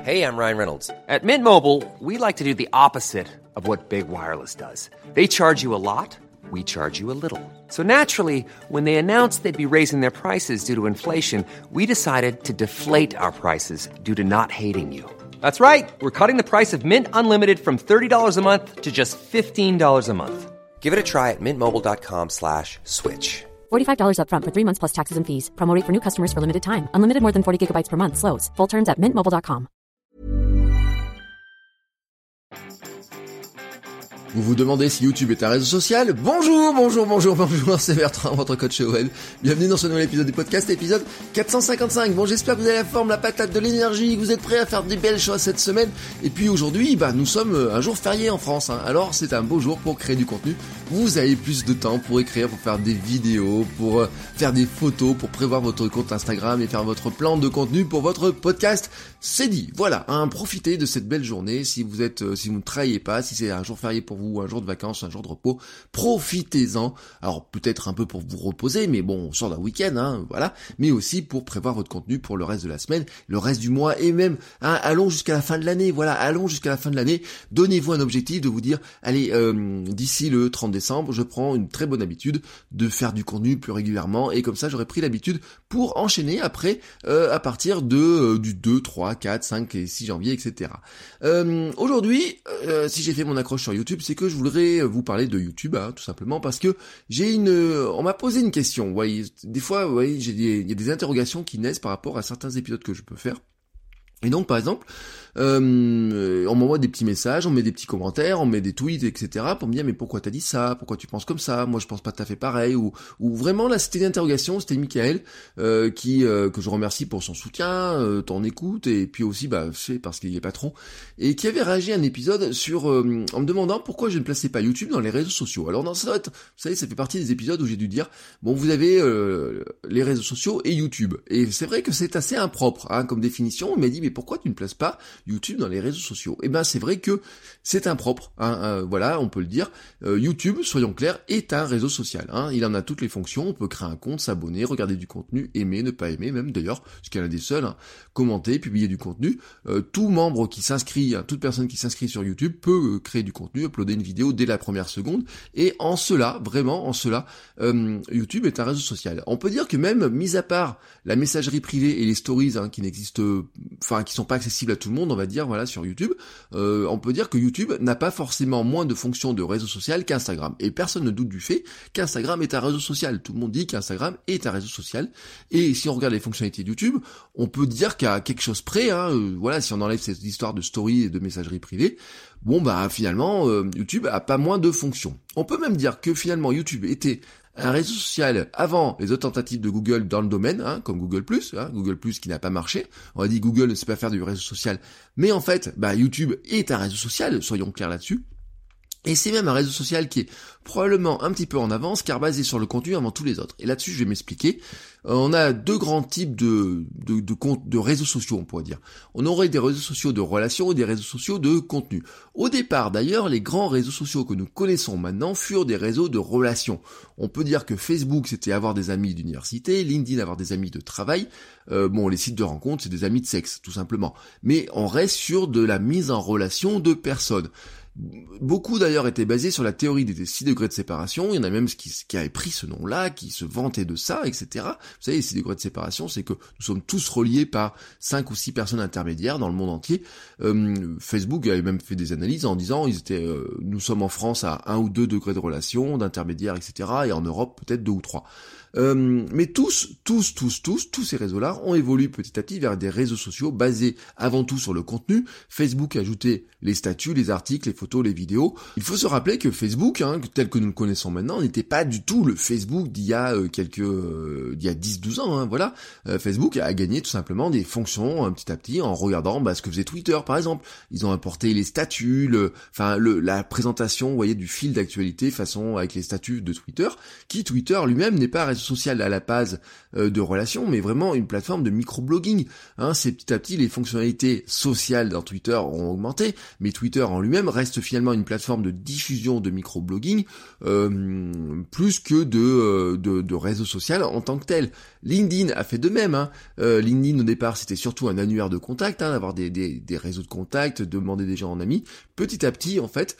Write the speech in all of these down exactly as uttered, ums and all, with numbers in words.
Hey, I'm Ryan Reynolds. At Mint Mobile, we like to do the opposite of what Big Wireless does. They charge you a lot, we charge you a little. So naturally, when they announced they'd be raising their prices due to inflation, we decided to deflate our prices due to not hating you. That's right. We're cutting the price of Mint Unlimited from thirty dollars a month to just fifteen dollars a month. Give it a try at mintmobile.com slash switch. forty-five dollars up front for three months plus taxes and fees. Promo rate for new customers for limited time. Unlimited more than forty gigabytes per month. Slows full terms at mint mobile dot com. Vous vous demandez si YouTube est un réseau social? Bonjour, bonjour, bonjour, bonjour, c'est Bertrand, votre coach chez O L. Bienvenue dans ce nouvel épisode du podcast, épisode quatre cent cinquante-cinq. Bon, j'espère que vous avez la forme, la patate, de l'énergie, que vous êtes prêts à faire des belles choses cette semaine. Et puis aujourd'hui, bah, nous sommes un jour férié en France, hein. Alors c'est un beau jour pour créer du contenu. Vous avez plus de temps pour écrire, pour faire des vidéos, pour euh, faire des photos, pour prévoir votre compte Instagram et faire votre plan de contenu pour votre podcast. C'est dit. Voilà, hein, profitez de cette belle journée. Si vous êtes, euh, si vous ne travaillez pas, si c'est un jour férié pour vous, un jour de vacances, un jour de repos, profitez-en. Alors peut-être un peu pour vous reposer, mais bon, on sort d'un week-end, hein, voilà. Mais aussi pour prévoir votre contenu pour le reste de la semaine, le reste du mois et même, hein, allons jusqu'à la fin de l'année. Voilà, allons jusqu'à la fin de l'année. Donnez-vous un objectif de vous dire, allez, euh, d'ici le trente décembre, je prends une très bonne habitude de faire du contenu plus régulièrement et comme ça, j'aurai pris l'habitude pour enchaîner après euh, à partir de euh, du deux, trois, quatre, cinq et six janvier, et cetera. Euh, aujourd'hui, euh, si j'ai fait mon accroche sur YouTube, c'est que je voudrais vous parler de YouTube, hein, tout simplement parce que j'ai une, on m'a posé une question. Vous voyez, des fois, vous voyez, j'ai des, il y a des interrogations qui naissent par rapport à certains épisodes que je peux faire. Et donc, par exemple, euh, on m'envoie des petits messages, on met des petits commentaires, on met des tweets, et cetera pour me dire mais pourquoi t'as dit ça, pourquoi tu penses comme ça, moi je pense pas tout à fait pareil, ou, ou vraiment là c'était une interrogation, c'était Michael euh, qui euh, que je remercie pour son soutien, euh, ton écoute, et puis aussi bah c'est parce qu'il est patron, et qui avait réagi à un épisode sur euh, en me demandant pourquoi je ne plaçais pas YouTube dans les réseaux sociaux. Alors non, ça doit être, vous savez, ça fait partie des épisodes où j'ai dû dire bon vous avez euh, les réseaux sociaux et YouTube, et c'est vrai que c'est assez impropre hein, comme définition. On m'a dit mais pourquoi tu ne places pas YouTube dans les réseaux sociaux? Et ben c'est vrai que c'est impropre, hein, euh, voilà, on peut le dire. Euh, YouTube, soyons clairs, est un réseau social. Hein, il en a toutes les fonctions. On peut créer un compte, s'abonner, regarder du contenu, aimer, ne pas aimer, même d'ailleurs, ce qu'il y en a des seuls, hein, commenter, publier du contenu. Euh, tout membre qui s'inscrit, hein, toute personne qui s'inscrit sur YouTube peut euh, créer du contenu, uploader une vidéo dès la première seconde. Et en cela, vraiment, en cela, euh, YouTube est un réseau social. On peut dire que même, mis à part la messagerie privée et les stories, hein, qui n'existent, enfin, qui sont pas accessibles à tout le monde, on va dire, voilà, sur YouTube, euh, on peut dire que YouTube n'a pas forcément moins de fonctions de réseau social qu'Instagram. Et personne ne doute du fait qu'Instagram est un réseau social. Tout le monde dit qu'Instagram est un réseau social. Et si on regarde les fonctionnalités de YouTube, on peut dire qu'à quelque chose près, hein, euh, voilà, si on enlève cette histoire de story et de messagerie privée, bon bah finalement, euh, YouTube a pas moins de fonctions. On peut même dire que finalement YouTube était un réseau social avant les autres tentatives de Google dans le domaine, hein, comme Google plus, hein, Google plus qui n'a pas marché. On a dit Google ne sait pas faire du réseau social, mais en fait, bah YouTube est un réseau social, soyons clairs là-dessus. Et c'est même un réseau social qui est probablement un petit peu en avance, car basé sur le contenu avant tous les autres. Et là-dessus, je vais m'expliquer. Euh, on a deux grands types de, de, de, comptes, de réseaux sociaux, on pourrait dire. On aurait des réseaux sociaux de relations et des réseaux sociaux de contenu. Au départ, d'ailleurs, les grands réseaux sociaux que nous connaissons maintenant furent des réseaux de relations. On peut dire que Facebook, c'était avoir des amis d'université, LinkedIn, avoir des amis de travail. Euh, bon, les sites de rencontres, c'est des amis de sexe, tout simplement. Mais on reste sur de la mise en relation de personnes. Beaucoup d'ailleurs étaient basés sur la théorie des six degrés de séparation. Il y en a même qui, qui avaient pris ce nom-là, qui se vantaient de ça, et cetera. Vous savez, les six degrés de séparation, c'est que nous sommes tous reliés par cinq ou six personnes intermédiaires dans le monde entier. Euh, Facebook avait même fait des analyses en disant, ils étaient, euh, nous sommes en France à un ou deux degrés de relation, d'intermédiaire, et cetera. Et en Europe, peut-être deux ou trois. Euh, mais tous, tous, tous, tous, tous ces réseaux-là ont évolué petit à petit vers des réseaux sociaux basés avant tout sur le contenu. Facebook a ajouté les statuts, les articles, les photos, les vidéos. Il faut se rappeler que Facebook, hein, tel que nous le connaissons maintenant, n'était pas du tout le Facebook d'il y a euh, quelques, euh, d'il y a dix douze ans, hein, voilà. Euh, Facebook a gagné tout simplement des fonctions euh, petit à petit en regardant bah, ce que faisait Twitter, par exemple. Ils ont apporté les statuts, le, enfin le, la présentation, vous voyez, du fil d'actualité façon avec les statuts de Twitter, qui Twitter lui-même n'est pas un réseau social à la base euh, de relations, mais vraiment une plateforme de microblogging. Hein, c'est petit à petit les fonctionnalités sociales dans Twitter ont augmenté, mais Twitter en lui-même reste finalement une plateforme de diffusion de microblogging euh, plus que de, euh, de, de réseau social en tant que tel. LinkedIn a fait de même. Hein. Euh, LinkedIn au départ c'était surtout un annuaire de contacts, hein, d'avoir des, des, des réseaux de contacts, demander des gens en amis. Petit à petit en fait,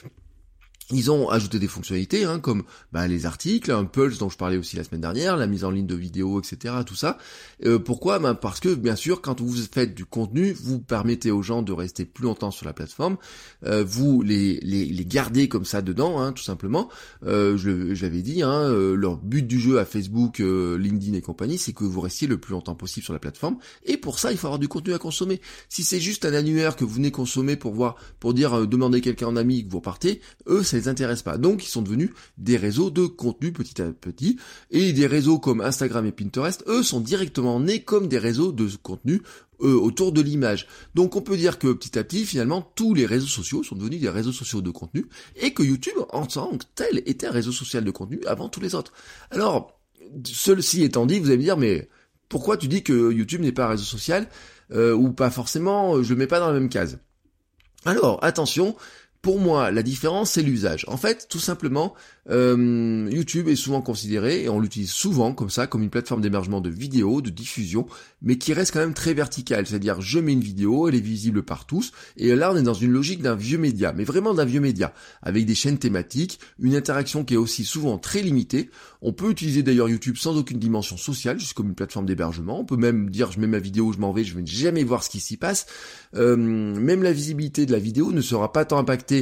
ils ont ajouté des fonctionnalités, hein, comme bah, les articles, un Pulse dont je parlais aussi la semaine dernière, la mise en ligne de vidéos, et cetera. Tout ça. Euh, pourquoi bah, Parce que bien sûr, quand vous faites du contenu, vous permettez aux gens de rester plus longtemps sur la plateforme. Euh, vous les, les les gardez comme ça dedans, hein, tout simplement. Euh, je, je l'avais dit, hein, euh, leur but du jeu à Facebook, euh, LinkedIn et compagnie, c'est que vous restiez le plus longtemps possible sur la plateforme. Et pour ça, il faut avoir du contenu à consommer. Si c'est juste un annuaire que vous venez consommer pour voir, pour dire euh, demander quelqu'un en ami que vous repartez, eux, ça les intéresse pas. Donc ils sont devenus des réseaux de contenu petit à petit, et des réseaux comme Instagram et Pinterest, eux, sont directement nés comme des réseaux de contenu euh, autour de l'image. Donc on peut dire que petit à petit, finalement, tous les réseaux sociaux sont devenus des réseaux sociaux de contenu, et que YouTube en tant que tel était un réseau social de contenu avant tous les autres. Alors, ceci étant dit, vous allez me dire, mais pourquoi tu dis que YouTube n'est pas un réseau social, euh, ou pas forcément, je le mets pas dans la même case? Alors, attention, pour moi, la différence, c'est l'usage. En fait, tout simplement, euh, YouTube est souvent considéré, et on l'utilise souvent comme ça, comme une plateforme d'hébergement de vidéos, de diffusion, mais qui reste quand même très verticale. C'est-à-dire, je mets une vidéo, elle est visible par tous, et là, on est dans une logique d'un vieux média, mais vraiment d'un vieux média, avec des chaînes thématiques, une interaction qui est aussi souvent très limitée. On peut utiliser d'ailleurs YouTube sans aucune dimension sociale, juste comme une plateforme d'hébergement. On peut même dire, je mets ma vidéo, je m'en vais, je vais jamais voir ce qui s'y passe. Euh, même la visibilité de la vidéo ne sera pas tant impactée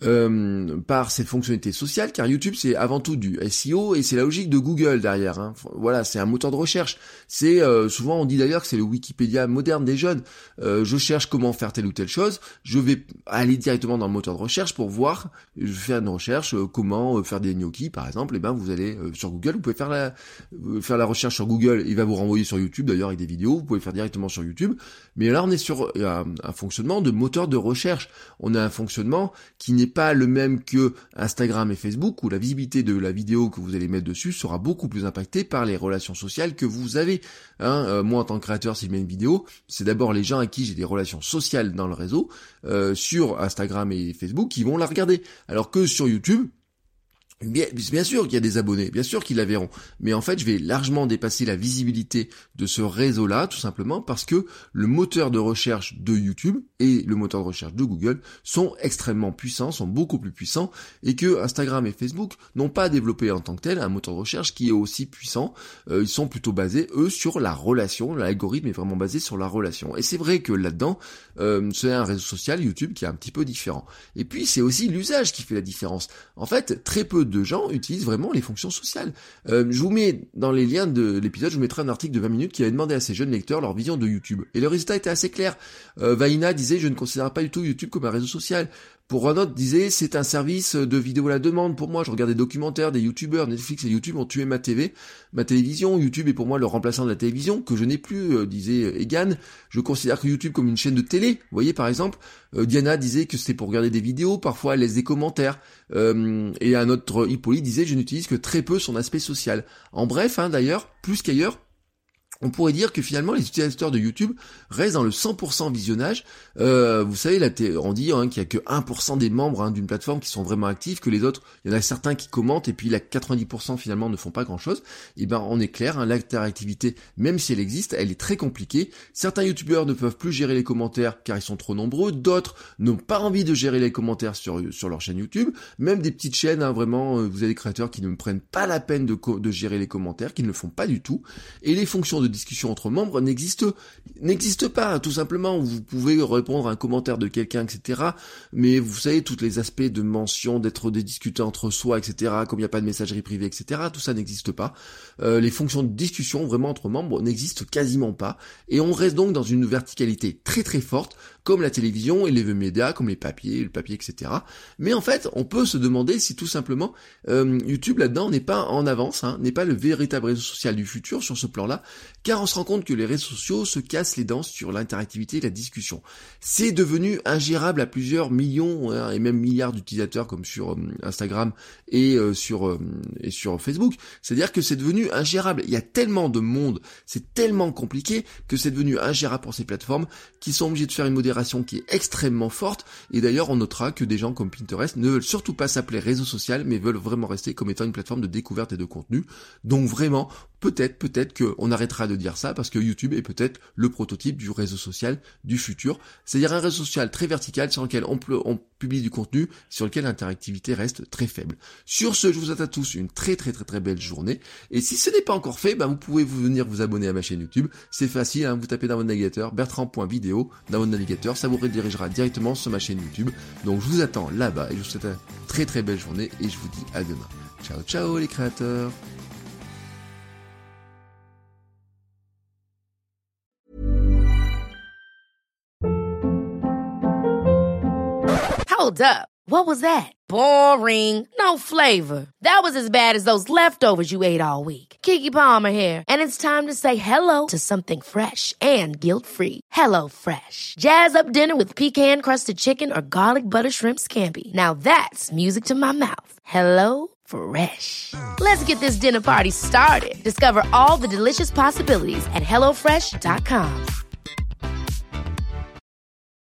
Euh, par cette fonctionnalité sociale, car YouTube c'est avant tout du S E O, et c'est la logique de Google derrière, hein. Voilà, c'est un moteur de recherche. C'est euh, souvent on dit d'ailleurs que c'est le Wikipédia moderne des jeunes. Euh, je cherche comment faire telle ou telle chose, je vais aller directement dans le moteur de recherche pour voir, je vais faire une recherche, euh, comment euh, faire des gnocchis par exemple, et ben vous allez euh, sur Google, vous pouvez faire la euh, faire la recherche sur Google, il va vous renvoyer sur YouTube d'ailleurs avec des vidéos, vous pouvez faire directement sur YouTube. Mais là on est sur un, un fonctionnement de moteur de recherche. On a un fonctionnement qui n'est pas le même que Instagram et Facebook, où la visibilité de la vidéo que vous allez mettre dessus sera beaucoup plus impactée par les relations sociales que vous avez. Hein, euh, moi en tant que créateur, si je mets une vidéo, c'est d'abord les gens à qui j'ai des relations sociales dans le réseau, euh, sur Instagram et Facebook, qui vont la regarder. Alors que sur YouTube, Bien, bien sûr qu'il y a des abonnés, bien sûr qu'ils la verront, mais en fait je vais largement dépasser la visibilité de ce réseau-là, tout simplement parce que le moteur de recherche de YouTube et le moteur de recherche de Google sont extrêmement puissants, sont beaucoup plus puissants, et que Instagram et Facebook n'ont pas développé en tant que tel un moteur de recherche qui est aussi puissant. Euh, ils sont plutôt basés, eux, sur la relation, l'algorithme est vraiment basé sur la relation. Et c'est vrai que là-dedans, euh, c'est un réseau social, YouTube, qui est un petit peu différent. Et puis c'est aussi l'usage qui fait la différence. En fait, très peu de gens utilisent vraiment les fonctions sociales. Euh, je vous mets dans les liens de l'épisode, je vous mettrai un article de vingt minutes qui avait demandé à ces jeunes lecteurs leur vision de YouTube. Et le résultat était assez clair. Euh, Vaina disait, je ne considère pas du tout YouTube comme un réseau social. Pour un autre disait, c'est un service de vidéo à la demande. Pour moi, je regarde des documentaires, des youtubeurs, Netflix et YouTube ont tué ma T V, ma télévision. YouTube est pour moi le remplaçant de la télévision, que je n'ai plus, euh, disait Egan. Je considère que YouTube comme une chaîne de télé. Vous voyez, par exemple, euh, Diana disait que c'était pour regarder des vidéos, parfois elle laisse des commentaires. Euh, et un autre, Hippolyte, disait, je n'utilise que très peu son aspect social. En bref, hein, d'ailleurs, plus qu'ailleurs, on pourrait dire que finalement les utilisateurs de YouTube restent dans le cent pour cent visionnage. Euh, vous savez, là, on dit hein, qu'il y a que un pour cent des membres hein, d'une plateforme qui sont vraiment actifs, que les autres, il y en a certains qui commentent, et puis là, quatre-vingt-dix pour cent finalement ne font pas grand-chose. Et ben, on est clair, hein, l'interactivité, même si elle existe, elle est très compliquée. Certains YouTubeurs ne peuvent plus gérer les commentaires car ils sont trop nombreux. D'autres n'ont pas envie de gérer les commentaires sur sur leur chaîne YouTube. Même des petites chaînes, hein, vraiment, vous avez des créateurs qui ne prennent pas la peine de, de gérer les commentaires, qui ne le font pas du tout. Et les fonctions de discussion entre membres n'existent n'existent pas, tout simplement. Vous pouvez répondre à un commentaire de quelqu'un, et cetera. Mais vous savez, tous les aspects de mention, d'être des discuteurs entre soi, et cetera. Comme il n'y a pas de messagerie privée, et cetera. Tout ça n'existe pas. Euh, les fonctions de discussion vraiment entre membres n'existent quasiment pas. Et on reste donc dans une verticalité très très forte. comme la télévision et les médias, comme les papiers, le papier, et cetera. Mais en fait, on peut se demander si tout simplement euh, YouTube là-dedans n'est pas en avance, hein, n'est pas le véritable réseau social du futur sur ce plan-là, car on se rend compte que les réseaux sociaux se cassent les dents sur l'interactivité et la discussion. C'est devenu ingérable à plusieurs millions hein, et même milliards d'utilisateurs comme sur euh, Instagram et euh, sur euh, et sur Facebook. C'est-à-dire que c'est devenu ingérable. Il y a tellement de monde, c'est tellement compliqué que c'est devenu ingérable pour ces plateformes qui sont obligées de faire une modération qui est extrêmement forte. Et d'ailleurs, on notera que des gens comme Pinterest ne veulent surtout pas s'appeler réseau social, mais veulent vraiment rester comme étant une plateforme de découverte et de contenu. Donc vraiment, peut-être, peut-être qu'on arrêtera de dire ça parce que YouTube est peut-être le prototype du réseau social du futur. C'est-à-dire un réseau social très vertical sur lequel on, peut, on publie du contenu, sur lequel l'interactivité reste très faible. Sur ce, je vous souhaite à tous une très très très très belle journée. Et si ce n'est pas encore fait, bah vous pouvez vous venir vous abonner à ma chaîne YouTube. C'est facile, hein, vous tapez dans votre navigateur bertrand point vidéo dans votre navigateur, ça vous redirigera directement sur ma chaîne YouTube. Donc je vous attends là-bas et je vous souhaite une très très belle journée et je vous dis à demain. Ciao ciao les créateurs. Hold up. What was that? Boring. No flavor. That was as bad as those leftovers you ate all week. Keke Palmer here, and it's time to say hello to something fresh and guilt-free. Hello Fresh. Jazz up dinner with pecan-crusted chicken or garlic butter shrimp scampi. Now that's music to my mouth. Hello Fresh. Let's get this dinner party started. Discover all the delicious possibilities at hello fresh dot com.